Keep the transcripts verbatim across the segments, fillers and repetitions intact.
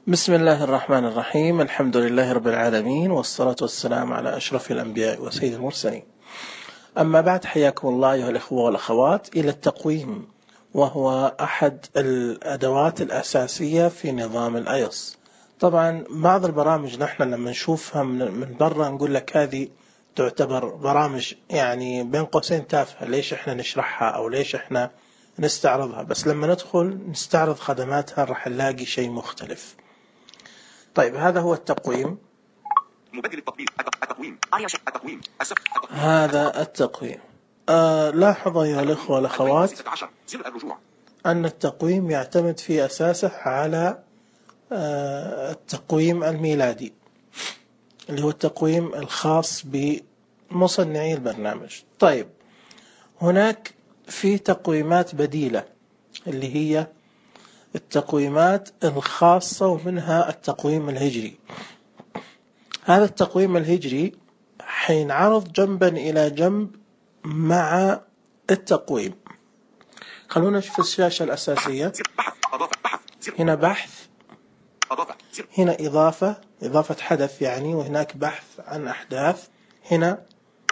بسم الله الرحمن الرحيم. الحمد لله رب العالمين، والصلاة والسلام على أشرف الأنبياء وسيد المرسلين. أما بعد، حياكم الله أيها الأخوة والأخوات إلى التقويم، وهو أحد الأدوات الأساسية في نظام الآيوس. طبعا بعض البرامج نحن لما نشوفها من برا نقول لك هذه تعتبر برامج يعني بين قوسين تافهة، ليش احنا نشرحها أو ليش احنا نستعرضها؟ بس لما ندخل نستعرض خدماتها راح نلاقي شيء مختلف. طيب، هذا هو التقويم. مبدل التطبيق. التقويم. التقويم. هذا التقويم. آه لاحظوا أيها الأخوة والأخوات أن التقويم يعتمد في أساسه على آه التقويم الميلادي، اللي هو التقويم الخاص بمصنعي البرنامج. طيب، هناك في تقويمات بديلة اللي هي التقويمات الخاصة، ومنها التقويم الهجري. هذا التقويم الهجري حينعرض جنبا إلى جنب مع التقويم. خلونا نشوف الشاشة الأساسية. هنا بحث، هنا إضافة إضافة حدث يعني، وهناك بحث عن أحداث. هنا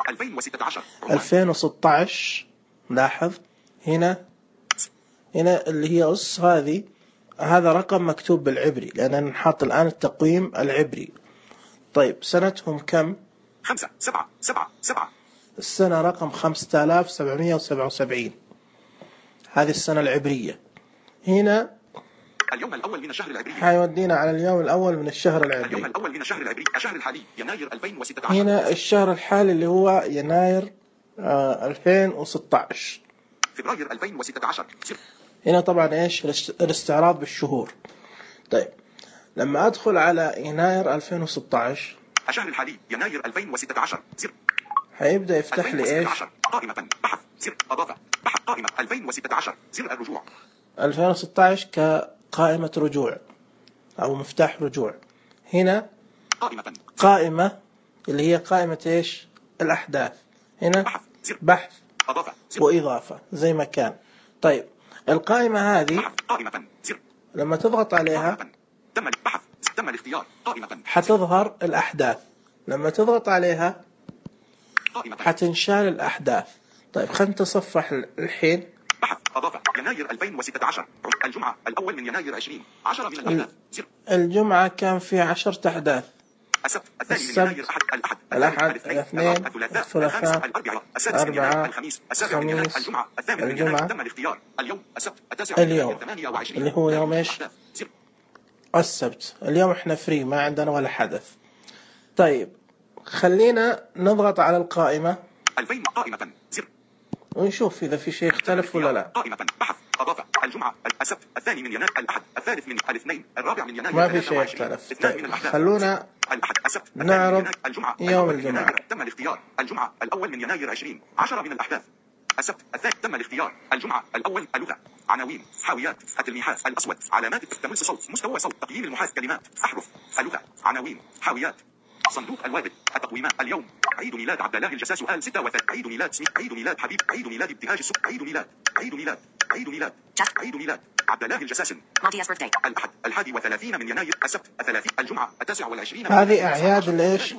ألفين وستة عشر. لاحظ هنا هنا اللي هي أس، هذه هذا رقم مكتوب بالعبري لأننا نحط الآن التقويم العبري. طيب، سنتهم كم؟ خمسة سبعة سبعة سبعة. السنة رقم خمسة آلاف سبعمائة وسبعة وسبعين، هذه السنة العبرية. هنا اليوم الأول من الشهر العبري، حيودينا على اليوم الأول من الشهر العبري. اليوم الأول من الشهر العبري، الشهر الحالي يناير ألفين وستة عشر. هنا الشهر الحالي اللي هو يناير آه ألفين وستة عشر. فبراير ألفين وستة عشر. هنا طبعا إيش الاستعراض بالشهور. طيب، لما أدخل على يناير ألفين وستة عشر، الشهر الحالي يناير ألفين وستة عشر. زر حيبدأ يفتح لي إيش؟ قائمة بحث، زر إضافة، بحث قائمة ألفين وستة عشر، زر الرجوع. ألفين وستة عشر كقائمة رجوع أو مفتاح رجوع. هنا قائمة قائمة اللي هي قائمة إيش؟ الأحداث. هنا بحث، زر بحث إضافة، زر وإضافة زي ما كان. طيب، القائمة هذه بحث، قائمة زر لما تضغط عليها قائمة. تم البحث، تم الاختيار. قائمة حتظهر الأحداث. لما تضغط عليها قائمة حتنشال الأحداث. طيب، خلينا نتصفح الحين. بحث إضافة يناير ألفين وستة عشر. الجمعة الأول من يناير عشرين. عشرة من الأحداث. زر الجمعة كان في عشرة أحداث. السبت الثاني من السبت، يناير أحد الأحد الأحد، الاثنين الاثنين، الثلاثاء الثلاثاء، الأربعاء السادس من يناير الخميس السابع من يناير الجمعة الثامن من يناير. تم الاختيار. اليوم السبت التاسع من اليوم يناير ثمانية وعشرين اللي هو يوم إيش؟ السبت. اليوم إحنا فري، ما عندنا ولا حدث. طيب، خلينا نضغط على القائمة ألفين قائمة زر ونشوف إذا في شيء اختلف ولا لا. قائمة بحث إضافة الجمعة السبت الثاني من يناير الأحد الثالث من الاثنين الرابع من يناير. ما في شيء اختلف. طيب، خلونا الأحد السبت نعرض الجمعة يوم الجمعة. تم الاختيار. الجمعة الأول من يناير عشرين. عشرة من الأحداث. السبت الثاني تم الاختيار. الجمعة الأول اللغة، عناوين، حاويات، التلميحات، الأسود، علامات، تمس صوت، مستوى صوت، تقييم المحاس، كلمات، أحرف، اللغة، عناوين، حاويات، صندوق الوابد، التقويمات. اليوم عيد ميلاد عبد الله الجساس سؤال ستة وثلاثين. عيد ميلاد سميث. عيد ميلاد حبيب. عيد ميلاد ابتهاج السوق. عيد ميلاد عيد ميلاد عيد ميلاد عيد ميلاد عبد الله الجساس. الأحد الحادي وثلاثين من يناير. السبت الثلاثين. الجمعة التاسع والعشرين. هذه أعياد الإيش؟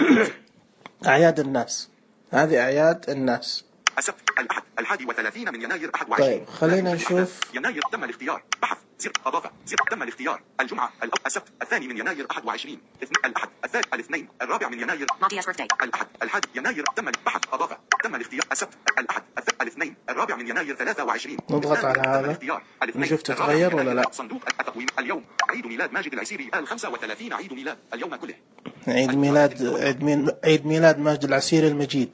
أعياد الناس. هذه أعياد الناس. السبت الأحد الحادي وثلاثين من يناير أحد وعشرين. طيب، خلينا نشوف. يناير تم الاختيار. بحث زر إضافة زر تم الاختيار. الجمعة السبت الثاني من يناير أحد وعشرين. الأحد الثالث الاثنين الرابع من يناير. الأحد الحادي يناير تم البحث إضافة تم الاختيار. السبت الأحد الاثنين الرابع من يناير ثلاثة وعشرين. نضغط على هذا نشوف تتغير ولا لا. صندوق التقويم. اليوم عيد ميلاد ماجد العسيري الخمسة وثلاثين. عيد ميلاد اليوم كله. عيد ميلاد عيد ميلاد ماجد العسيري المجيد.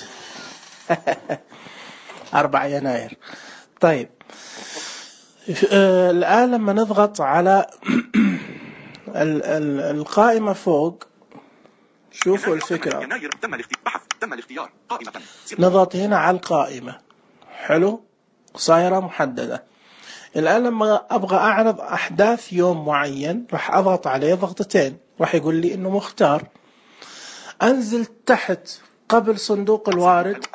أربعة يناير. طيب، الآن لما نضغط على القائمة فوق، شوفوا الفكرة. نضغط هنا على القائمة. حلو، صايرة محددة. الآن لما أبغى أعرض أحداث يوم معين راح أضغط عليه ضغطتين، راح يقول لي إنه مختار. أنزل تحت قبل صندوق الوارد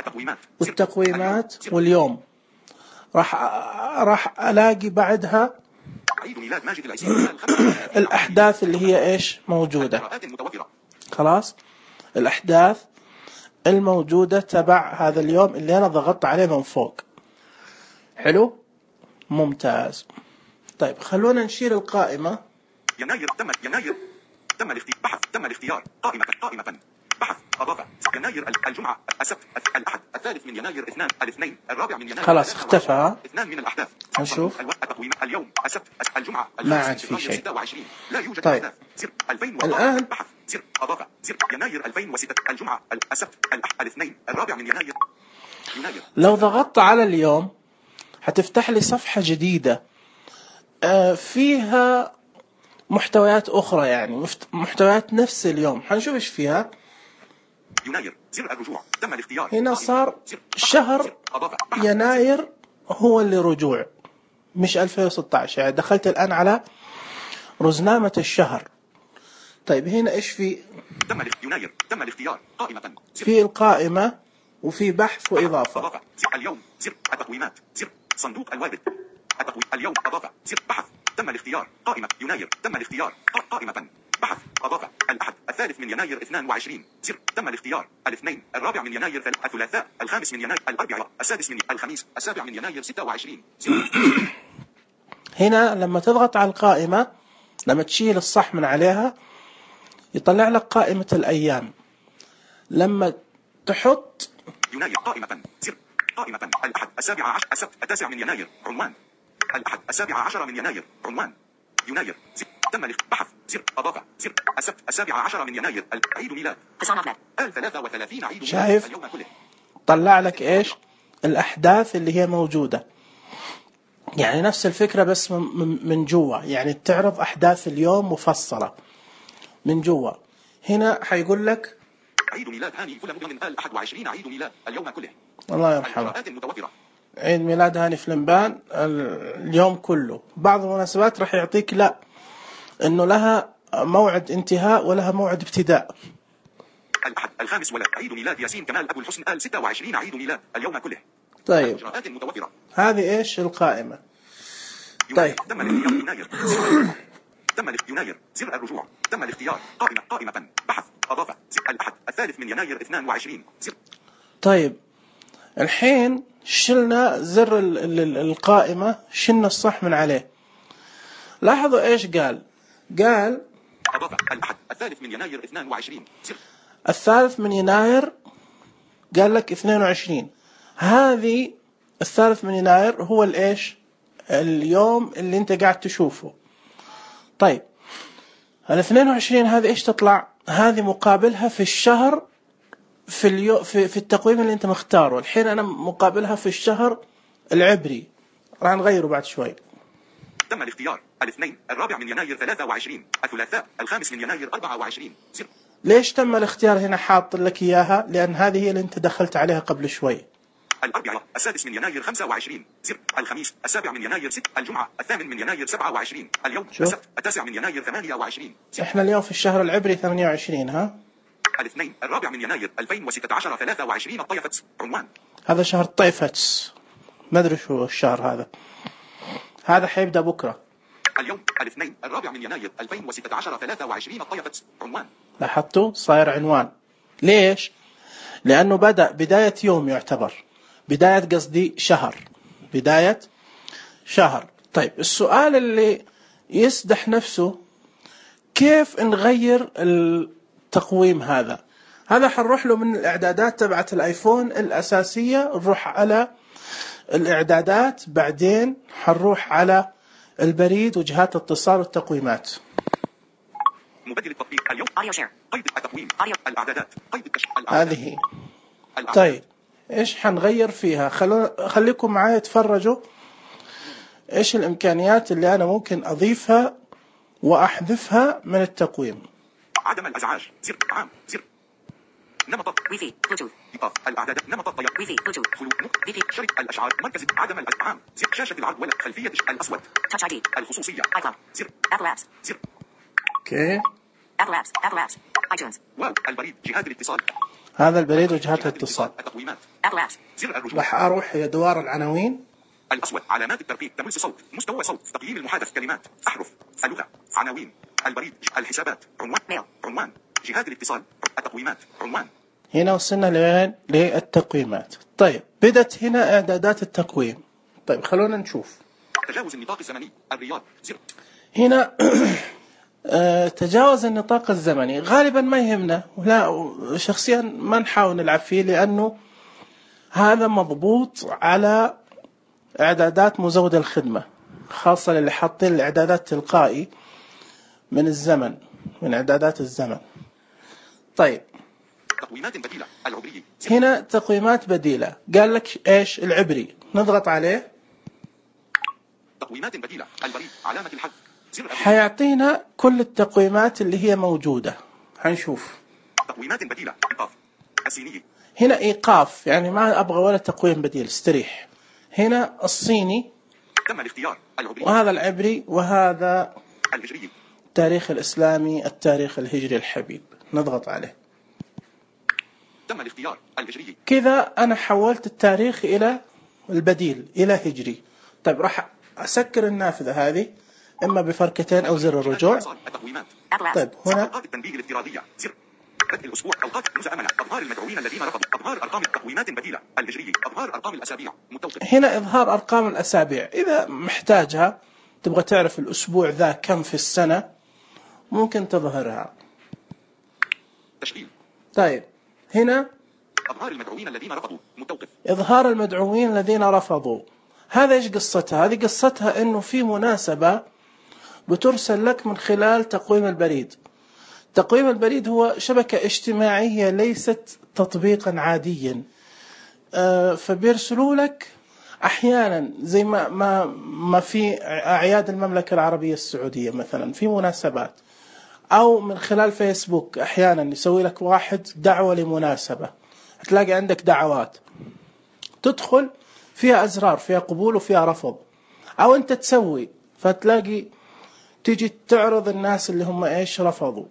والتقويمات واليوم، راح راح ألاقي بعدها عيد ميلاد ماجد العيسي. الأحداث اللي هي إيش موجودة. القراءات المتوفرة. خلاص الأحداث الموجودة تبع هذا اليوم اللي أنا ضغطت عليه من فوق. حلو ممتاز. طيب خلونا نشيل القائمة. يناير تم يناير تم الاختيار. بحث تم الاختيار. قائمة قائمة بحث أضافة يناير الجمعة السبت الأحد الثالث من يناير اثنان الاثنين الرابع من يناير. خلاص اختفى. اثنان من الأحداث. نشوف التقويم اليوم السبت الجمعة ما عاد في شيء. ستة وعشرين لا يوجد. طيب أحداث زر ألفين الآن بحث زر أضافة زر يناير ألفين وستة الجمعة السبت الأحد الاثنين الرابع من يناير. يناير لو ضغطت على اليوم هتفتح لي صفحة جديدة فيها محتويات أخرى، يعني محتويات نفس اليوم. حنشوف إيش فيها. يناير زر الرجوع تم الاختيار. هنا صار شهر يناير هو اللي رجوع مش ألفين وستة عشر، يعني دخلت الآن على رزنامة الشهر. طيب هنا إيش في؟ تم يناير تم الاختيار. قائمة في القائمة وفي بحث وإضافة. أضافة اليوم زر التقويمات زر صندوق الوارد التقويم اليوم أضافة زر بحث تم الاختيار. قائمة يناير تم الاختيار. قائمة بحث أضافة الأحد الثالث من يناير اثنان وعشرين زر تم الاختيار. الاثنين الرابع من يناير الثلاثاء الخامس من يناير الأربعاء السادس من الخميس السابع من يناير ستة وعشرين. هنا لما تضغط على القائمة لما تشيل الصح من عليها يطلع لك قائمة الأيام. لما تحط يناير قائمة زر قائمة الأحد السابع عشر السبت التاسع من يناير عنوان الأحد السابع عشر من يناير عنوان يناير زر تم بحث زر أضافة زر السبت السابع عشر من يناير عيد ميلاد الثلاثة وثلاثين عيد ميلاد. شايف اليوم كله طلع لك إيش الأحداث اللي هي موجودة، يعني نفس الفكرة بس من, من جوا، يعني تعرض أحداث اليوم مفصلة من جوا. هنا حيقول لك عيد ميلاد هاني فلان من الأحد وعشرين عيد ميلاد اليوم كله. الله يرحمه. القراءات المتوفرة. عيد ميلاد هاني فلمبان اليوم كله. بعض المناسبات راح يعطيك لا انه لها موعد انتهاء ولها موعد ابتداء. الأحد الخامس ولا عيد ميلاد ياسين كمال أبو الحسن آل ستة وعشرين عيد ميلاد اليوم كله. طيب الإجراءات المتوفرة. هذه ايش القائمة. طيب تم الاختيار يناير تم يناير زر الرجوع تم الاختيار. قائمة قائمة بحث أضافة زر الأحد الثالث من يناير اثنان وعشرين زر. طيب الحين شلنا زر القائمة شلنا الصح من عليه. لاحظوا ايش قال. قال أضافة الأحد الثالث من يناير اثنان وعشرين زر. الثالث من يناير قال لك اثنين وعشرين. هذه الثالث من يناير هو الايش اليوم اللي انت قاعد تشوفه. طيب الاثنين وعشرين هذه ايش تطلع؟ هذه مقابلها في الشهر في اليو في, في التقويم اللي انت مختاره. الحين انا مقابلها في الشهر العبري، راح نغيره بعد شوي. تم الاختيار الاثنين الرابع من يناير ثلاثة وعشرين الثلاثاء الخامس من يناير أربعة وعشرين زر. ليش تم الاختيار هنا حاط لك اياها؟ لان هذه هي اللي انت دخلت عليها قبل شوي. الأربعاء السادس من يناير خمسة وعشرين زر. الخميس السابع من يناير ستة. الجمعة الثامن من يناير سبعة وعشرين. اليوم السبت التاسع من يناير ثمانية وعشرين زر. احنا اليوم في الشهر العبري ثمانية وعشرين. ها الاثنين الرابع من يناير ألفين وستة عشر ثلاثة وعشرين الطيفت عنوان. هذا شهر طيفت، ما ادري شو الشهر هذا. هذا حيبدأ بكرة. اليوم الاثنين الرابع من يناير ألفين وستة عشر ثلاثة وعشرين الطيفت عنوان. لاحظتوا صاير عنوان. ليش؟ لأنه بدأ بداية يوم، يعتبر بداية قصدي شهر بداية شهر. طيب السؤال اللي يسدح نفسه كيف نغير التقويم هذا؟ هذا حنروح له من الإعدادات تبعت الآيفون الأساسية، نروح على الإعدادات، بعدين حنروح على البريد وجهات الاتصال والتقويمات. مبدل التطبيق اليوم أوديو شير قيد التقويم أوديو الإعدادات قيد التشغيل. هذه طيب إيش حنغير فيها؟ خلو خليكم معايا تفرجوا إيش الإمكانيات اللي أنا ممكن أضيفها وأحذفها من التقويم. عدم الأزعاج زر عام زر نمط ويفي بلوتوث إيقاف الأعدادات نمط الطيار ويفي بلوتوث خلود ويفي شريط الأشعار مركز عدم الأزعام زر شاشة العرض ولا خلفية الأسود تاتش آي دي الخصوصية آيكون زر أبل أبس زر أوكي أبل أبس أبل أبس آيتونز واو البريد جهات الاتصال. هذا البريد وجهات الاتصال. التقويمات أبل أبس زر الرجوع. راح أروح إلى دوار العناوين. الأسود. علامات الترقيم. تملص صوت. مستوى صوت. تقييم المحادث. كلمات. أحرف. اللغة. عناوين. البريد. الحسابات. عنوان. ميل. عنوان. جهات الاتصال. التقويمات. عنوان. هنا وصلنا لين للتقويمات. طيب بدت هنا إعدادات التقويم. طيب خلونا نشوف. تجاوز النطاق الزمني. الرياض. زر. هنا تجاوز النطاق الزمني غالبا ما يهمنا، لا شخصيا ما نحاول نلعب فيه لأنه هذا مضبوط على إعدادات مزود الخدمة، خاصة اللي حاطين الإعدادات تلقائي من الزمن، من إعدادات الزمن. طيب تقويمات بديلة. العبري. هنا تقويمات بديلة، قال لك إيش العبري، نضغط عليه. تقويمات بديلة. البريد. علامة الحذف. حيعطينا كل التقويمات اللي هي موجودة. هنشوف تقويمات بديلة. إيقاف. الصيني. هنا إيقاف، يعني ما أبغى ولا تقويم بديل، استريح. هنا الصيني. تم الاختيار. العبري. وهذا العبري، وهذا الهجري. التاريخ الإسلامي، التاريخ الهجري الحبيب، نضغط عليه. تم الاختيار. الهجري. كذا أنا حولت التاريخ إلى البديل، إلى هجري. طيب راح أسكر النافذة هذه إما بفركتين أو زر الرجوع. طيب هنا أوقات التنبيه الافتراضية. زر. بدء الأسبوع. أوقات مزأمنة. أظهار المدعوين الذين رفضوا. أظهار أرقام التقويمات بديلة. الهجري. أظهار أرقام الأسابيع. متوقف. هنا إظهار أرقام الأسابيع، إذا محتاجها تبغى تعرف الأسبوع ذا كم في السنة ممكن تظهرها. تشغيل. طيب هنا أظهار المدعوين الذين رفضوا. متوقف. إظهار المدعوين الذين رفضوا، هذا إيش قصتها؟ هذه قصتها إنه في مناسبة بترسل لك من خلال تقويم البريد. تقويم البريد هو شبكة اجتماعية ليست تطبيقا عاديا، آه فبيرسلوا لك أحيانا زي ما ما ما في أعياد المملكة العربية السعودية مثلا في مناسبات، أو من خلال فيسبوك أحيانا يسوي لك واحد دعوة لمناسبة، هتلاقي عندك دعوات تدخل فيها أزرار، فيها قبول وفيها رفض، أو أنت تسوي فتلاقي تيجي تعرض الناس اللي هم إيش رفضوا.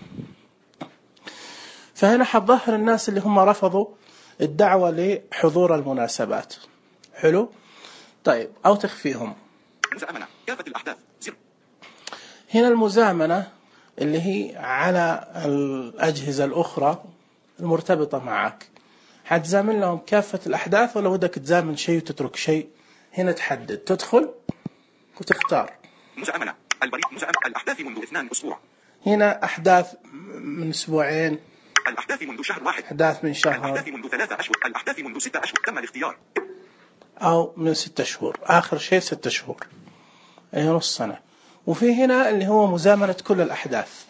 فهنا حتظهر الناس اللي هم رفضوا الدعوة لحضور المناسبات. حلو. طيب أو تخفيهم. مزامنة. كافة الأحداث. زر. هنا المزامنة اللي هي على الأجهزة الأخرى المرتبطة معك، حتزامن لهم كافة الأحداث، ولا بدك تزامن شيء وتترك شيء. هنا تحدد، تدخل وتختار. مزامنة. البريد. مزامنة. الأحداث منذ اثنان أسبوع. هنا أحداث من أسبوعين. الأحداث منذ شهر واحد. أحداث من شهر. الأحداث منذ ثلاثة أشهر. الأحداث منذ ستة أشهر. تم الاختيار. أو من ستة شهور، آخر شيء ستة شهور، أي نص سنة. وفي هنا اللي هو مزامنة كل الأحداث.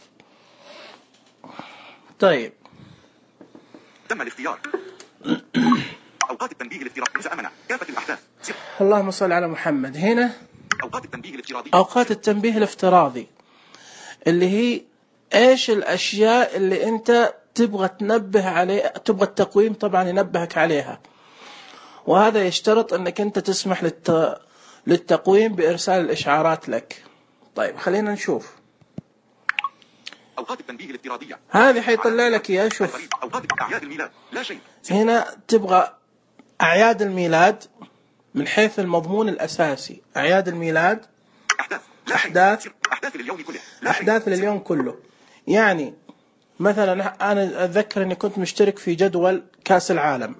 طيب تم الاختيار. أوقات التنبيه الافتراضي. مزامنة. كافة الأحداث. زر. اللهم صل على محمد. هنا أوقات التنبيه الافتراضي. أوقات التنبيه الافتراضي اللي هي إيش الأشياء اللي أنت تبغى تنبه عليه، تبغى التقويم طبعا ينبهك عليها، وهذا يشترط أنك أنت تسمح للت... للتقويم بإرسال الإشعارات لك. طيب خلينا نشوف. أوقات التنبيه الافتراضية. هذه حيطلع لك يا شوف. أوقات أعياد الميلاد. لا شيء. هنا تبغى أعياد الميلاد من حيث المضمون الأساسي، أعياد الميلاد. أحداث. لا أحداث. أحداث لليوم كله. أحداث لليوم كله. يعني مثلا أنا أتذكر أني كنت مشترك في جدول كأس العالم.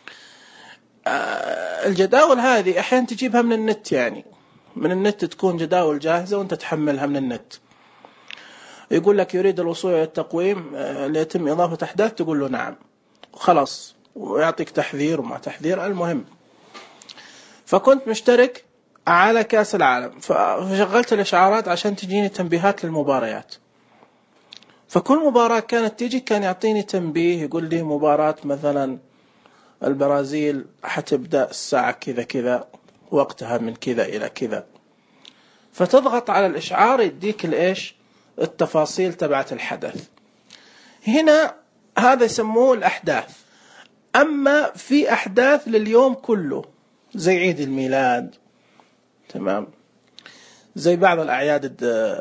الجداول هذه أحيانا تجيبها من النت، يعني من النت تكون جداول جاهزة وأنت تحملها من النت. يقول لك يريد الوصول إلى التقويم ليتم إضافة أحداث، تقول له نعم خلاص، ويعطيك تحذير وما تحذير. المهم فكنت مشترك على كأس العالم، فشغلت الإشعارات عشان تجيني تنبيهات للمباريات. فكل مباراة كانت تيجي كان يعطيني تنبيه يقول لي مباراة مثلا البرازيل حتبدأ الساعة كذا كذا، وقتها من كذا إلى كذا. فتضغط على الإشعار يديك الإيش التفاصيل تبعت الحدث. هنا هذا يسموه الأحداث. أما في أحداث لليوم كله زي عيد الميلاد، تمام، زي بعض الأعياد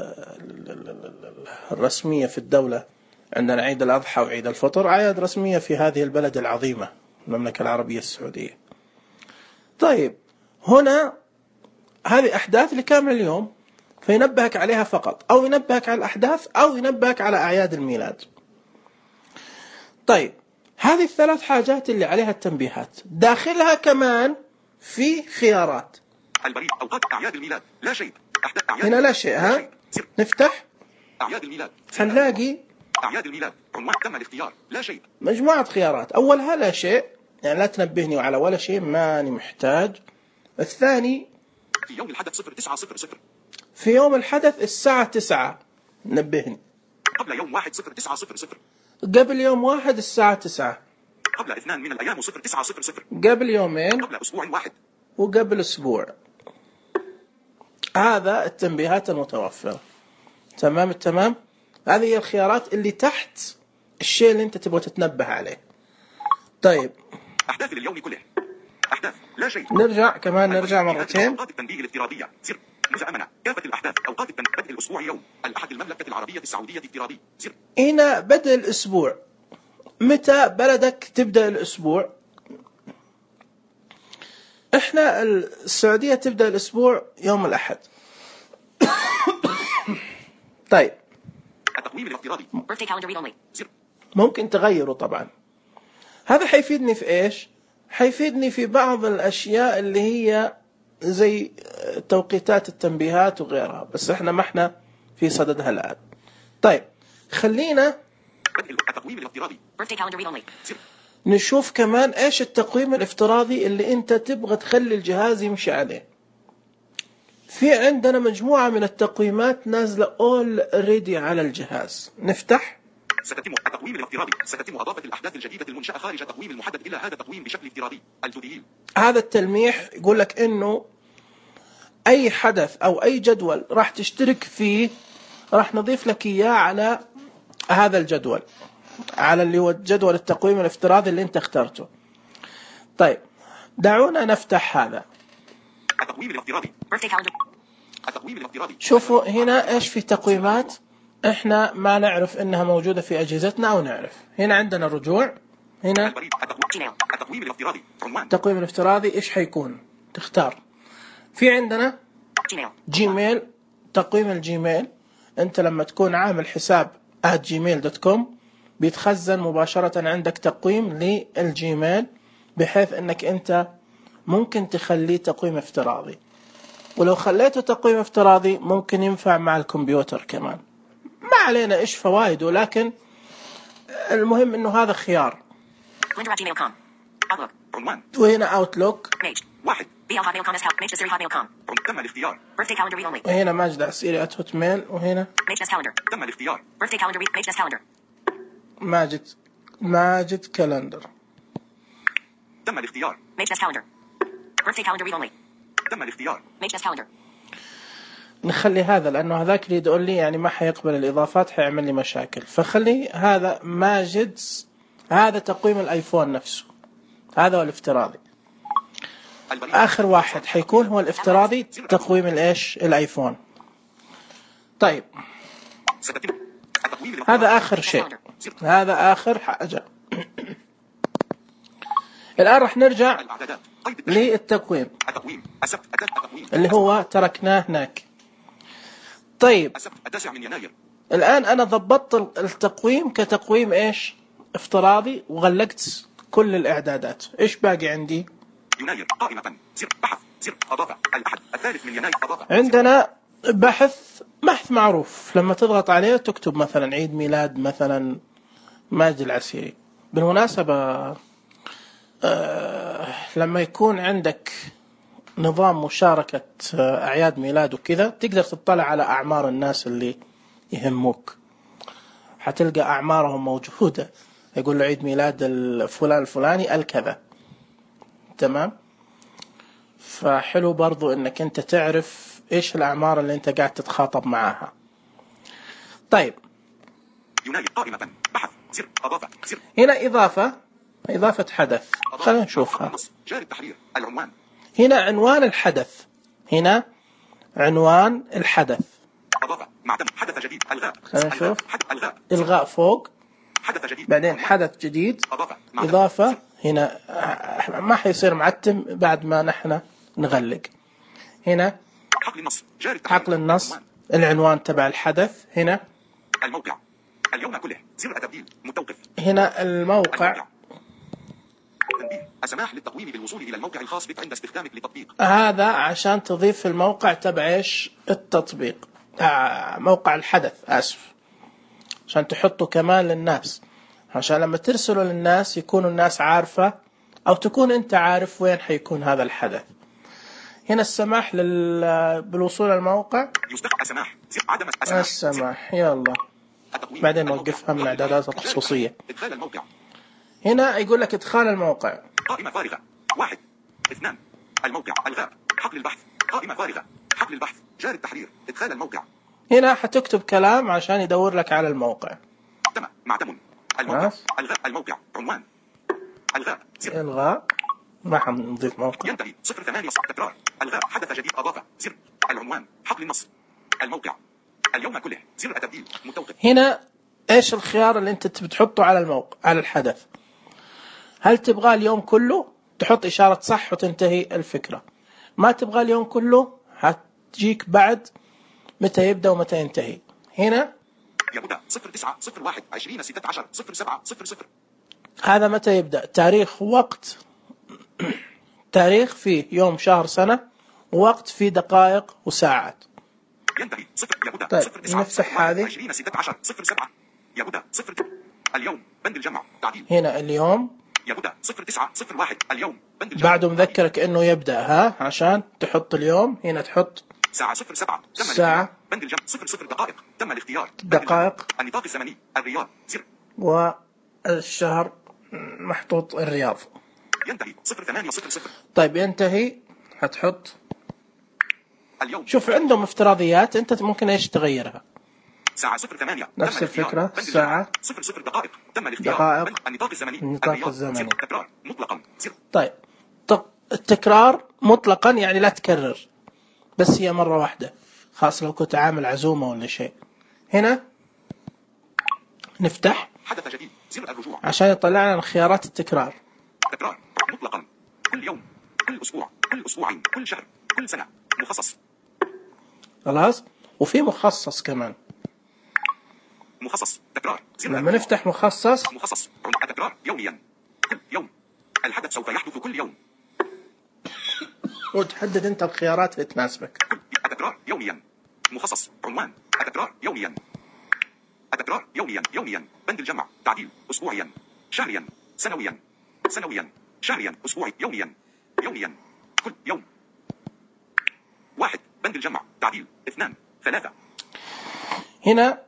الرسمية في الدولة، عندنا عيد الأضحى وعيد الفطر، أعياد رسمية في هذه البلد العظيمة المملكة العربية السعودية. طيب هنا هذه أحداث لكامل اليوم، فينبهك عليها فقط، أو ينبهك على الأحداث، أو ينبهك على أعياد الميلاد. طيب هذه الثلاث حاجات اللي عليها التنبيهات، داخلها كمان في خيارات. البريد أوقات أعياد الميلاد لا شيء. أعياد هنا لا شيء. ها شيء. نفتح أعياد الميلاد هنلاقي أعياد الميلاد عنوان تم الاختيار لا شيء. مجموعة خيارات. أولها لا شيء، يعني لا تنبهني على ولا شيء، ماني محتاج. الثاني في يوم الحدث صفر تسعة صفر صفر. في يوم الحدث الساعة تسعة نبهني. قبل يوم واحد صفر تسعة صفر صفر. قبل يوم واحد الساعة تسعة. قبل اثنان من الأيام صفر تسعة صفر صفر. قبل يومين. قبل أسبوع واحد. وقبل أسبوع. هذا التنبيهات المتوفرة. تمام التمام. هذه هي الخيارات اللي تحت الشيء اللي انت تبغى تتنبه عليه. طيب أحداث لليوم كله. أحداث لا شيء. نرجع كمان نرجع مرتين. أوقات التنبيه الافتراضية زر مزأمنة كافة الأحداث أوقات التنبيه بدء الأسبوع يوم الأحد المملكة العربية السعودية افتراضي زر. هنا بدء الأسبوع، متى بلدك تبدأ الأسبوع؟ احنا السعودية تبدأ الأسبوع يوم الأحد. طيب التقويم الافتراضي زر. ممكن تغيره طبعا. هذا حيفيدني في ايش؟ حيفيدني في بعض الأشياء اللي هي زي توقيتات التنبيهات وغيرها، بس احنا ما احنا في صددها الآن. طيب خلينا التقويم الافتراضي زر. نشوف كمان ايش التقويم الافتراضي اللي انت تبغى تخلي الجهاز يمشي عليه. في عندنا مجموعة من التقويمات نازلة already على الجهاز. نفتح. ستتم التقويم الافتراضي. ستتم إضافة الأحداث الجديدة المنشأة خارج التقويم المحدد إلى هذا التقويم بشكل افتراضي. الجديد. هذا التلميح يقول لك إنه أي حدث أو أي جدول راح تشترك فيه راح نضيف لك إياه على هذا الجدول، على اللي هو جدول التقويم الافتراضي اللي أنت اخترته. طيب دعونا نفتح هذا التقويم الافتراضي. التقويم الافتراضي. شوفوا هنا إيش في تقويمات إحنا ما نعرف إنها موجودة في أجهزتنا أو نعرف. هنا عندنا الرجوع. هنا التقويم الافتراضي عنوان. التقويم الافتراضي إيش حيكون؟ تختار. في عندنا جيميل. تقويم الجيميل، أنت لما تكون عامل حساب آت جيميل دوت كوم بيتخزن مباشرة عندك تقويم للجيميل، بحيث أنك أنت ممكن تخليه تقويم افتراضي، ولو خليته تقويم افتراضي ممكن ينفع مع الكمبيوتر كمان. ما علينا إيش فوائده، لكن المهم إنه هذا خيار. وهنا أوتلوك واحد. تم الاختيار. وهنا ماجد عسيري أت هوت ميل. وهنا تم الاختيار. ماجد ماجد كالندر. تم الاختيار. تم الاختيار. نخلي هذا لأنه هذاك اللي يقول لي يعني ما حيقبل الإضافات حيعمل لي مشاكل، فخلي هذا ماجد. هذا تقويم الآيفون نفسه، هذا هو الافتراضي. آخر واحد حيكون هو الافتراضي تقويم الإيش الآيفون. طيب هذا آخر شيء، هذا آخر حاجة. الآن رح نرجع للتقويم اللي هو تركناه هناك. طيب الآن أنا ضبطت التقويم كتقويم إيش افتراضي وغلقت كل الإعدادات. إيش باقي عندي؟ يناير قائمة زر بحث زر أضافة الأحد الثالث من يناير أضافة. عندنا بحث بحث معروف، لما تضغط عليه تكتب مثلا عيد ميلاد مثلا ماجد العسيري. بالمناسبة آه لما يكون عندك نظام مشاركة أعياد ميلاد وكذا تقدر تطلع على أعمار الناس اللي يهموك، حتلقى أعمارهم موجودة. يقول له عيد ميلاد الفلان الفلاني الكذا. تمام. فحلو برضو انك انت تعرف ايش الاعمار اللي انت قاعد تتخاطب معاها. طيب يناير قائمة بحث زر أضافة زر. هنا إضافة إضافة حدث. خلينا نشوفها. جاري التحرير العنوان. هنا عنوان الحدث. هنا عنوان الحدث. أضافة معتم حدث جديد الغاء. خلينا نشوف. الغاء. إلغاء فوق. حدث جديد. بعدين حدث جديد. أضافة. إضافة. هنا ما حيصير معتم بعد ما نحن نغلق. هنا حقل النص جاري التحرير. حقل النص، العنوان تبع الحدث. هنا الموقع اليوم كله زر التبديل متوقف. هنا الموقع, الموقع. تنبيه السماح للتقويم بالوصول إلى الموقع الخاص بك عند استخدامك لتطبيق. هذا عشان تضيف الموقع تبع ايش التطبيق، آه موقع الحدث آسف، عشان تحطه كمان للناس، عشان لما ترسله للناس يكونوا الناس عارفة أو تكون أنت عارف وين حيكون هذا الحدث. هنا السماح لل... بالوصول للموقع. يستخدم السماح عدم السماح. السماح يلا بعدين نوقفها من إعدادات الخصوصية. إدخال الموقع. هنا يقول لك إدخال الموقع. قائمة فارغة. واحد اثنان الموقع الغاء حقل البحث. قائمة فارغة حقل البحث جاري التحرير إدخال الموقع. هنا حتكتب كلام عشان يدور لك على الموقع. تم معتم الموقع الغاء الموقع عنوان الغاء زر الغاء ما حنضيف موقع. ينتهي صفر ثمانية تكرار الغاء حدث جديد أضافة زر العنوان حقل النص الموقع اليوم كله زر التبديل متوقف. هنا ايش الخيار اللي انت بتحطه على الموقع على الحدث؟ هل تبغى اليوم كله تحط إشارة صح وتنتهي الفكرة، ما تبغى اليوم كله هتجيك بعد متى يبدأ ومتى ينتهي. هنا يبدأ صفر تسعة صفر واحد عشرين ستة عشر صفر سبعة صفر صفر هذا متى يبدأ، تاريخ وقت تاريخ فيه يوم شهر سنة، ووقت فيه دقائق وساعات. ينتهي صفر يبدأ طيب صفر تسعة نفتح هذه عشرين ستة عشر صفر سبعة يبدأ صفر اليوم بند الجمع تعديل. هنا اليوم يبدأ صفر تسعة صفر واحد اليوم بند الجمع بعده مذكرك انه يبدأ ها عشان تحط اليوم. هنا تحط ساعة صفر سبعة تم ساعة بند الجمع صفر صفر دقائق تم الاختيار دقائق النطاق الزمني الرياض زر والشهر محطوط الرياض. ينتهي صفر ثمانية صفر صفر طيب ينتهي هتحط اليوم. شوف عندهم افتراضيات انت ممكن ايش تغيرها. ساعة صفر ثمانية نفس الفكرة ساعة صفر صفر دقائق تم الاختيار دقائق النطاق الزمني النطاق الزمني تكرار مطلقا زر. طيب التكرار مطلقا يعني لا تكرر، بس هي مرة واحدة، خاصة لو كنت عامل عزومة ولا شيء. هنا نفتح حدث جديد زر الرجوع عشان يطلع لنا خيارات التكرار. تكرار مطلقا كل يوم كل أسبوع كل أسبوعين كل شهر كل سنة مخصص. خلاص وفي مخصص كمان. مخصص تكرار زر لما نفتح مخصص مخصص تكرار يوميا كل يوم الحدث سوف يحدث كل يوم وتحدد انت الخيارات اللي تناسبك. التكرار يوميا مخصص عنوان التكرار يوميا التكرار يوميا يوميا بند الجمع تعديل أسبوعيا شهريا سنويا سنويا شهريا أسبوعي يوميا يوميا كل يوم. واحد بند الجمع تعديل اثنان ثلاثة. هنا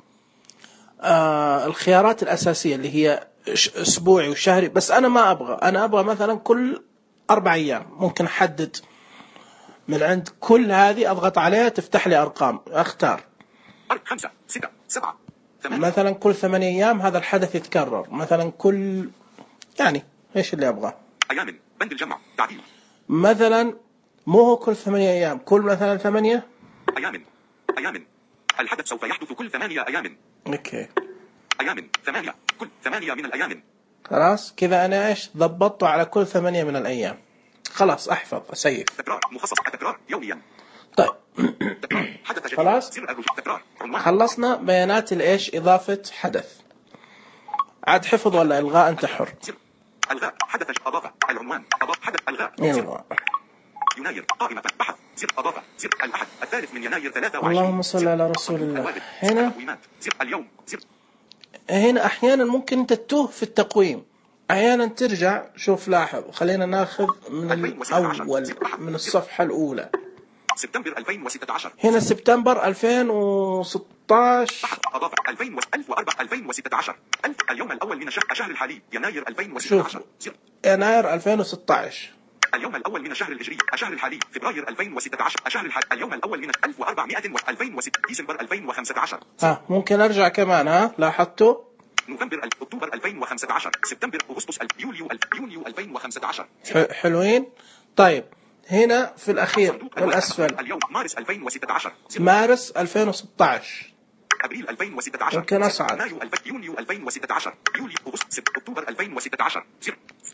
آه الخيارات الأساسية اللي هي أسبوعي وشهري، بس أنا ما أبغى، أنا أبغى مثلا كل أربع أيام. ممكن أحدد من عند كل هذه أضغط عليها تفتح لي أرقام، أختار خمسة ستة سبعة ثمانية. مثلا كل ثمانية أيام هذا الحدث يتكرر، مثلا كل يعني إيش اللي أبغاه. أيام بند الجمع تعديل مثلا مو هو كل ثمانية أيام، كل مثلا ثمانية أيام أيام الحدث سوف يحدث كل ثمانية أيام. أوكي أيام ثمانية كل ثمانية من الأيام. خلاص كذا أنا إيش ضبطته على كل ثمانية من الأيام. خلاص أحفظ أسيف. تكرار مخصص التكرار يوميا. طيب تكرار حدث جديد خلاص زر الرجوع تكرار عنوان. خلصنا بيانات الإيش إضافة حدث. عاد حفظ ولا إلغاء أنت حر. الغاء حدث أضافة العنوان أضاف حدث الغاء يلا. يناير قائمة بحث زر أضافة زر الأحد الثالث من يناير ثلاثة وعشرين. اللهم صل على رسول الله. هنا زر اليوم زر. هنا أحيانا ممكن أنت تتوه في التقويم، أحيانا ترجع. شوف لاحظ خلينا ناخذ من الأول من الصفحة الأولى سبتمبر ألفين وستة عشر. هنا سبتمبر ألفين وستة عشر أضاف ألفين وأربعة ألفين وستة عشر ألف اليوم الأول من الشهر الشهر الحالي يناير ألفين وستة عشر. شوف يناير ألفين وستة عشر اليوم الأول من الشهر الهجري الشهر الحالي فبراير ألفين وستة عشر الشهر الحالي اليوم الأول من ألف وأربعمائة ألفين وستة ديسمبر ألفين وخمسة عشر. ها ممكن أرجع كمان. ها لاحظتوا نوفمبر أكتوبر ألفين وخمسة عشر سبتمبر أغسطس يوليو يونيو ألفين وخمسة عشر. حلوين. طيب هنا في الأخير الأسفل اليوم مارس ألفين وستة عشر مارس ألفين وستة عشر أبريل ألفين وستة عشر يمكن أصعد مايو يونيو ألفين وستة عشر يوليو أغسطس أكتوبر ألفين وستة عشر.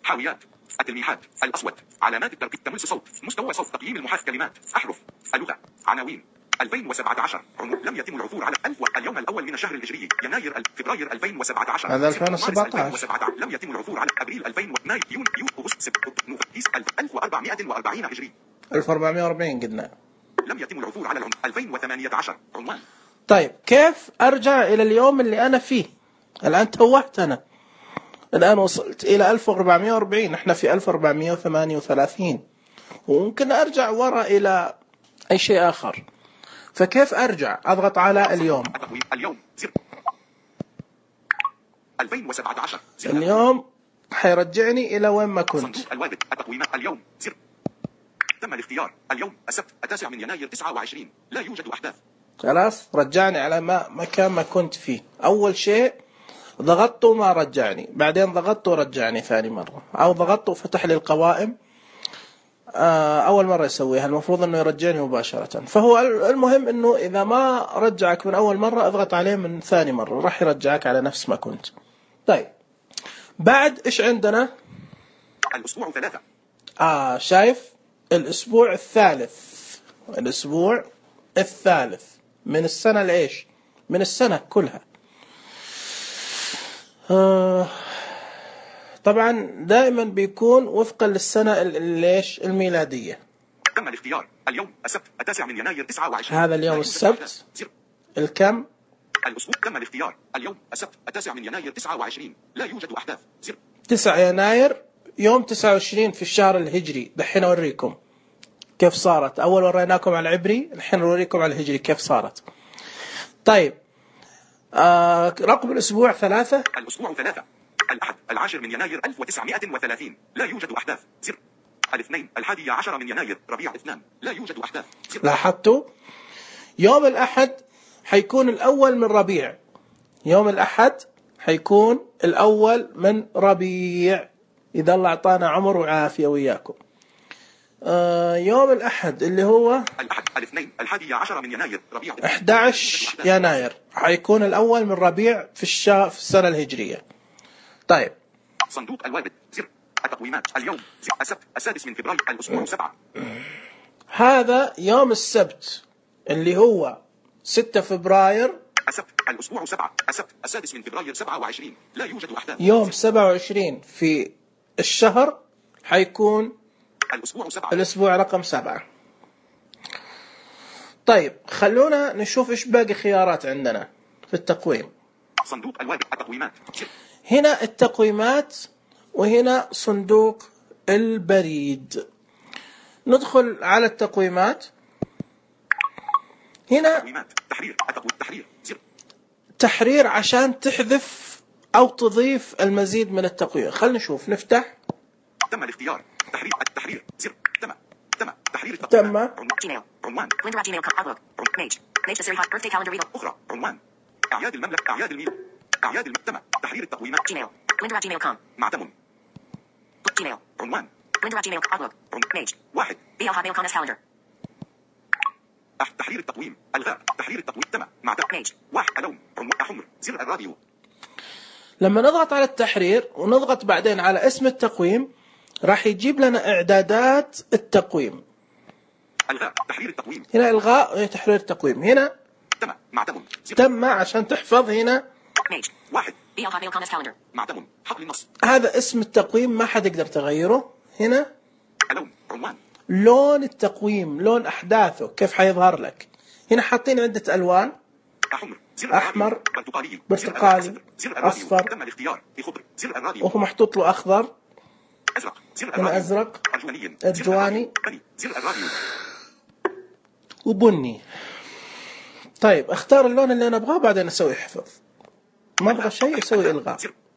حاويات التلميحات الأصوات علامات الترقيم تملس صوت مستوى صوت تقييم المحاس كلمات أحرف اللغة عناوين ألفين وسبعة عشر عنو... لم يتم العثور على ألف و... اليوم الأول من الشهر الهجري يناير ال... فبراير ألفين وسبعة عشر هذا ألفين وسبعة عشر لم يتم العثور على أبريل ألفين و... ماي يون يو أغسطس سبتمبر نوفمبر ألف وأربعمائة وأربعين هجري ألف وأربعمائة وأربعين قلنا. لم يتم العثور على العم... ألفين وثمانية عشر عنوان. طيب كيف أرجع إلى اليوم اللي أنا فيه الآن؟ توهت أنا الآن، وصلت إلى ألف وأربعمائة وأربعين، إحنا في ألف وأربعمائة وثمانية وثلاثين، وممكن أرجع وراء إلى أي شيء آخر. فكيف أرجع؟ أضغط على اليوم. اليوم زر ألفين وسبعة عشر زر. اليوم حيرجعني إلى وين ما كنت. صندوق الوابد التقويمات اليوم زر. تم الاختيار اليوم السبت التاسع من يناير تسعة وعشرين لا يوجد أحداث. خلاص رجعني على ما مكان ما كنت فيه. أول شيء ضغطت وما رجعني، بعدين ضغطت ورجعني ثاني مرة، أو ضغطت وفتح لي القوائم. أول مرة يسويها، المفروض أنه يرجعني مباشرة. فهو المهم أنه إذا ما رجعك من أول مرة اضغط عليه من ثاني مرة، راح يرجعك على نفس ما كنت. طيب بعد إيش عندنا؟ الأسبوع ثلاثة. آه شايف الأسبوع الثالث، الأسبوع الثالث من السنة لإيش؟ من السنة كلها. آه طبعا دائما بيكون وفقا للسنة ليش الميلادية. تم الاختيار اليوم السبت التاسع من يناير تسعة وعشرين. هذا اليوم السبت الكم؟ الأسبوع. تم الاختيار اليوم السبت التاسع من يناير تسعة وعشرين لا يوجد أحداث زر. تسعة يناير يوم تسعة وعشرين في الشهر الهجري. دحين أوريكم كيف صارت. أول وريناكم على العبري، الحين أوريكم على الهجري كيف صارت. طيب آه رقم الأسبوع ثلاثة. الأسبوع ثلاثة الأحد العاشر من يناير ألف وتسعمائة وثلاثين لا يوجد أحداث زر. الاثنين الحادي عشر من يناير ربيع اثنان لا يوجد أحداث زر. لاحظتوا يوم الأحد حيكون الأول من ربيع، يوم الأحد حيكون الأول من ربيع إذا الله أعطانا عمر وعافية وياكم. آه يوم الأحد اللي هو الأحد الاثنين الحادي عشر من يناير ربيع أحد عشر يناير حيكون الأول من ربيع في الشهر في السنة الهجرية. طيب صندوق الوابد زر. التقويمات اليوم زر. السبت السادس من فبراير الأسبوع سبعة. هذا يوم السبت اللي هو ستة فبراير. السبت الأسبوع سبعة. السبت السادس من فبراير سبعة وعشرين لا يوجد أحداث. يوم سبعة وعشرين في الشهر حيكون الأسبوع سبعة. الأسبوع رقم سبعة. طيب خلونا نشوف إيش باقي خيارات عندنا في التقويم. صندوق الوابد التقويمات زر. هنا التقويمات وهنا صندوق البريد. ندخل على التقويمات. هنا تقويمات تحرير التحرير زر. تحرير عشان تحذف أو تضيف المزيد من التقويم. خلنا نشوف نفتح. تم الاختيار تحرير التحرير زر. تم تم تحرير التقويمات. جيميل عنوان ليندا جيميل اوتلوك ميج ميج تسري هات بيرثدي كالندر ريدر أخرى عنوان أعياد المملكة أعياد الميل أعياد الم... تم تحرير التقويمات. جيميل ليندا جيميل كوم معتم جيميل عنوان ليندا جيميل اوتلوك ميج واحد بي ال هاتميل كوم كالندر تحرير التقويم الغاء تحرير التقويم تم معتم ميج واحد ألوم عنوان أحمر زر الراديو. لما نضغط على التحرير ونضغط بعدين على اسم التقويم راح يجيب لنا إعدادات التقويم. الغاء تحرير التقويم. هنا إلغاء تحرير التقويم. هنا تم معتم تم عشان تحفظ. هنا ميج واحد بي ال هاتميل كوم كالندر معتم حقل النص. هذا اسم التقويم ما حد يقدر تغيره. هنا ألوم عنوان لون التقويم، لون أحداثه كيف حيظهر لك. هنا حاطين عدة ألوان أحمر زر أحمر برتقالي برتقالي أصفر. تم الاختيار بخضر زر الراديو. وهو محطوط له أخضر. أزرق زر هنا الراديو. أزرق أرجواني أرجواني بني زر الراديو. وبني. طيب اختار اللون اللي أنا أبغاه بعدين أسوي حفظ. ما أبغى شيء أسوي إلغاء.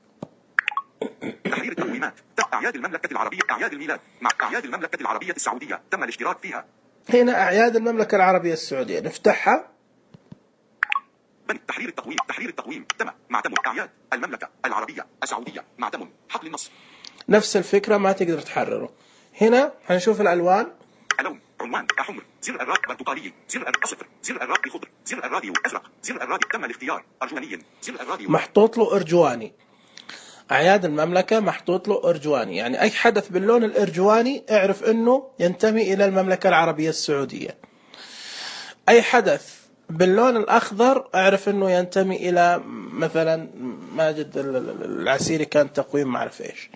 تحرير التقويمات أعياد المملكة العربية أعياد الميلاد مع أعياد المملكة العربية السعودية تم الاشتراك فيها. هنا أعياد المملكة العربية السعودية نفتحها. بني تحرير التقويم تحرير التقويم تم معتم أعياد المملكة العربية السعودية معتم حقل النص. نفس الفكرة ما تقدر تحرره. هنا هنشوف الألوان. ألوان عنوان أحمر زر الراديو برتقالي زر الأصفر زر الراديو خضر زر الراديو أزرق زر الراديو تم الاختيار أرجواني زر الراديو. محطوط له أرجواني. أعياد المملكة محطوط له أرجواني، يعني أي حدث باللون الأرجواني اعرف أنه ينتمي إلى المملكة العربية السعودية. أي حدث باللون الأخضر اعرف أنه ينتمي إلى مثلا ماجد العسيري كان تقويم معرف إيش.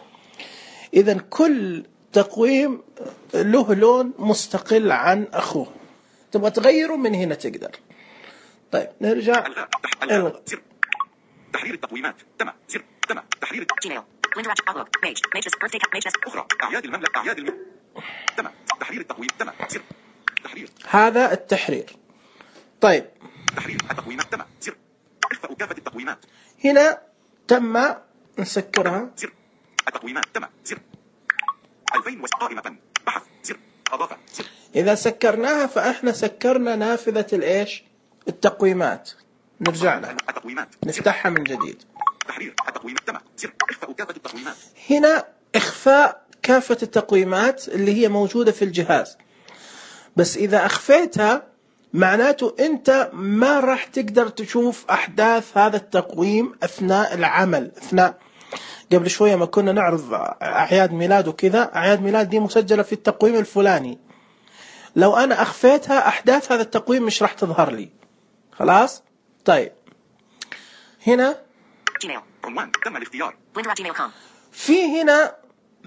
إذن كل تقويم له لون مستقل عن أخوه، تبغى تغيره من هنا تقدر. طيب نرجع. الغاء زر تحرير التقويمات تم زر تم تحرير Gmail. Window app. Outlook. Mage. Mage. Birthday. Mage. أخرى أعياد المملكة أعياد الم... تم تحرير التقويم تم زر تحرير هذا التحرير. طيب تحرير التقويمات تم زر إخفاء كافة التقويمات هنا تم نسكرها. زر التقويمات تم زر ألفين قائمة بحث زر أضافة زر. إذا سكرناها فإحنا سكرنا نافذة الإيش التقويمات. نرجع لها التقويمات نفتحها من جديد. تحرير التقويمات تم زر إخفاء كافة التقويمات. هنا إخفاء كافة التقويمات اللي هي موجودة في الجهاز، بس إذا أخفيتها معناته أنت ما راح تقدر تشوف أحداث هذا التقويم أثناء العمل. أثناء قبل شوية ما كنا نعرض أعياد ميلاد وكذا، أعياد ميلاد دي مسجلة في التقويم الفلاني، لو أنا أخفيتها أحداث هذا التقويم مش راح تظهر لي. خلاص. طيب هنا Gmail. عنوان تم الاختيار. Window at gmail dot com. في هنا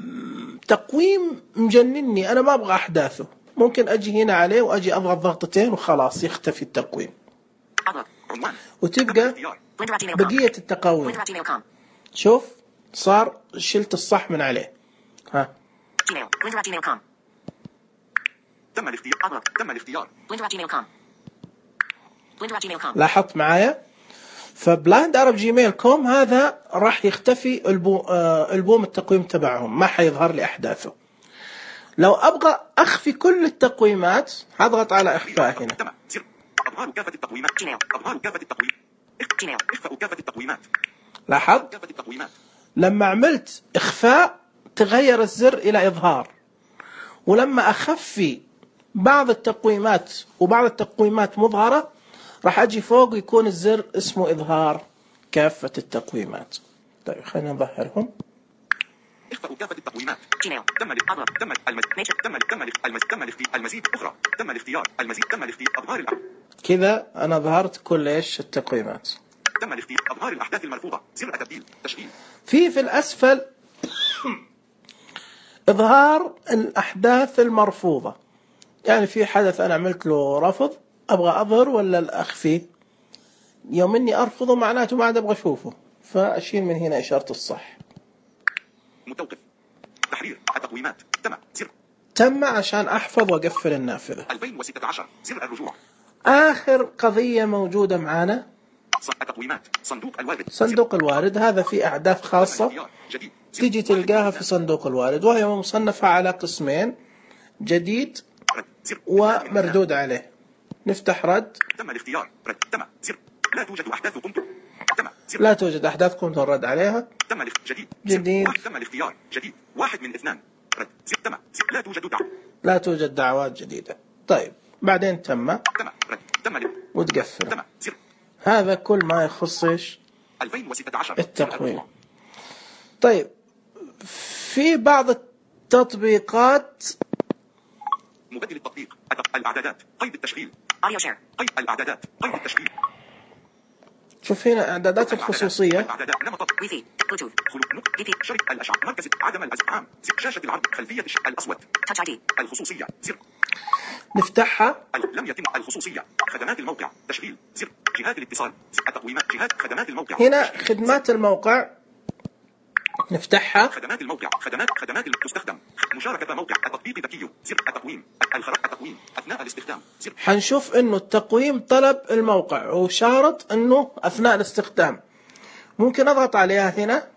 تقويم مجنني، أنا ما أبغى أحداثه، ممكن أجي هنا عليه وأجي أضغط ضغطتين وخلاص يختفي التقويم Outlook. عنوان وتبقى Window at gmail dot com. بقية التقويم. Window at gmail dot com. شوف صار شلت الصح من عليه. ها Gmail. Window at gmail dot com. تم الاختيار. Outlook. تم الاختيار. Window at gmail dot com. Window at gmail dot com. لاحظت معايا؟ فبلايند عرب جيميل كوم هذا راح يختفي البو آه البوم التقويم تبعهم، ما حيظهر لي أحداثه. لو أبغى أخفي كل التقويمات هضغط على إخفاء هنا. تم زر أظهار كافة التقويمات. Gmail. أظهار كافة التقويم. Gmail. إخفاء كافة التقويمات. لاحظ كافة التقويمات. لما عملت إخفاء تغير الزر إلى إظهار، ولما أخفي بعض التقويمات وبعض التقويمات مظهرة راح أجي فوق يكون الزر اسمه إظهار كافة التقويمات. طيب خلينا نظهرهم. إخفاء كافة التقويمات. Gmail. تم ال- Outlook. تم المزيد تم ال- تم ال- المزيد تم الاختيار المزيد أخرى تم الاختيار المزيد تم الاختيار أظهار الأ- كذا أنا ظهرت كل إيش التقويمات. تم الاختيار أظهار الأحداث المرفوضة. زر التبديل تشغيل. في في الأسفل إظهار الأحداث المرفوضة، يعني في حدث أنا عملت له رفض أبغى أظهر ولا أخفيه. يوم إني أرفضه معناته ما عاد أبغى أشوفه، فأشيل من هنا إشارة الصح. متوقف. تحرير التقويمات. تم زر تم عشان أحفظ وأقفل النافذة. ألفين وستة عشر. زر الرجوع. آخر قضية موجودة معنا ص- التقويمات. صندوق الوارد. صندوق الوارد. هذا في أحداث خاصة اختيار جديد. زر. تيجي تلقاها في صندوق الوارد، وهي مصنفة على قسمين: جديد رد. زر. ومردود عليه. نفتح رد. تم الاختيار. رد. تم زر. لا توجد أحداث قمت. تم زر. لا توجد أحداث قمت الرد عليها. تم الاخ... جديد. زر. جديد. واحد. تم الاختيار جديد. واحد من اثنان. رد. زر. تم زر. لا توجد دعوة. لا توجد دعوات جديدة. طيب بعدين تم تم رد. تم ال... وتقفل. تم زر. هذا كل ما يخصش ألفين وستة عشر. التقويم. طيب في بعض التطبيقات مبدل التطبيق. الت- الإعدادات. قيد التشغيل. Audio share. قيد الإعدادات. قيد التشغيل. شوف هنا إعدادات الخصوصية. الإعدادات. نمط. Wi-Fi. Bluetooth. خلود نق. في- شرك الأشعار. مركز عدم الأزعام. زر. شاشة العرض. خلفية الش... الأسود. Touch آي دي. الخصوصية. زر. نفتحها. ال- لم يتم الخصوصية. خدمات الموقع. تشغيل. زر. جهات الاتصال. زر. التقويمات. جهات خدمات الموقع. هنا خدمات الموقع نفتحها. خدمات الموقع. خدمات خدمات ال- تستخدم. مشاركة موقع. التطبيق ذكي. زر. التقويم. الخرائط. التقويم أثناء الاستخدام. زر. حنشوف انه التقويم طلب الموقع وشارط انه اثناء الاستخدام. ممكن اضغط عليها هنا.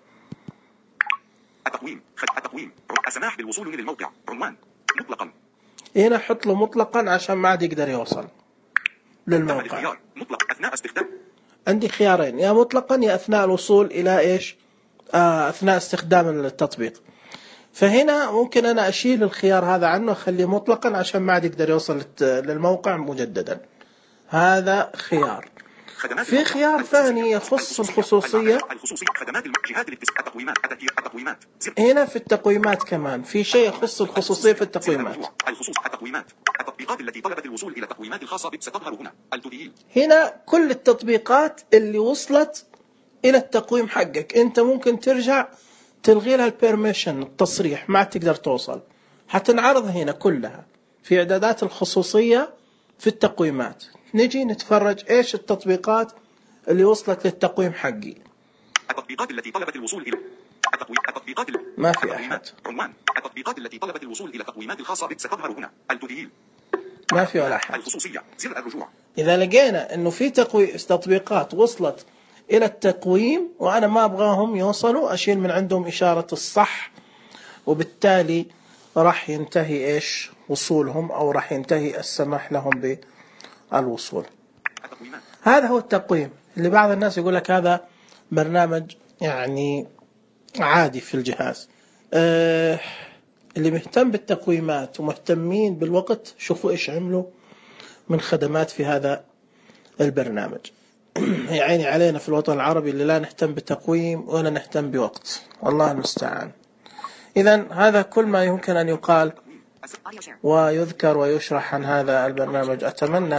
التقويم. خد... التقويم. السماح بالوصول من الموقع. عنوان. مطلقا. هنا حط له مطلقا عشان ما عاد يقدر يوصل تم للموقع. الاختيار. مطلق أثناء استخدام. عندي خيارين: يا مطلقا يا اثناء الوصول الى ايش آه اثناء استخدام التطبيق. فهنا ممكن انا اشيل الخيار هذا عنه اخليه مطلقا عشان ما عاد يقدر يوصل للت- للموقع مجددا. هذا خيار. خدمات في خيار ثاني يخص الخصوصية. الخصوصية خدمات الجهات الاتصال التقويمات التأثير التقويمات زر. هنا في التقويمات كمان في شيء يخص الخصوصية في التقويمات. الخصوص التقويمات التطبيقات التي طلبت الوصول إلى التقويمات الخاصة بك ستظهر هنا. التدليل هنا كل التطبيقات اللي وصلت إلى التقويم حقك أنت ممكن ترجع تلغي لها البيرميشن التصريح، ما تقدر توصل. حتنعرض هنا كلها في إعدادات الخصوصية في التقويمات. نجي نتفرج إيش التطبيقات اللي وصلت للتقويم حقي. التطبيقات التي طلبت الوصول إلى التقويم التطبيقات ال... ما في أحد. عنوان التطبيقات التي طلبت الوصول إلى التقويمات الخاصة بك ستظهر هنا. التدليل ما في ولا أحد. الخصوصية زر الرجوع. إذا لقينا إنه في تقوي... تطبيقات وصلت إلى التقويم وأنا ما أبغاهم يوصلوا، أشيل من عندهم إشارة الصح، وبالتالي راح ينتهي إيش وصولهم، أو راح ينتهي السماح لهم بالوصول. هذا هو التقويم اللي بعض الناس يقول لك هذا برنامج يعني عادي في الجهاز. أه اللي مهتم بالتقويمات ومهتمين بالوقت شوفوا إيش عملوا من خدمات في هذا البرنامج. يعني علينا في الوطن العربي اللي لا نهتم بالتقويم ولا نهتم بوقت، والله المستعان. إذن هذا كل ما يمكن أن يقال ويذكر ويشرح عن هذا البرنامج. أتمنى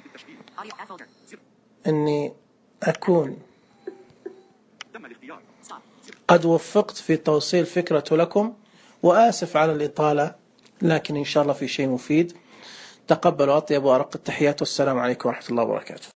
أني أكون قد وفقت في توصيل فكرته لكم، وآسف على الإطالة، لكن إن شاء الله في شيء مفيد. تقبلوا أطيب وأرق التحيات، والسلام عليكم ورحمة الله وبركاته.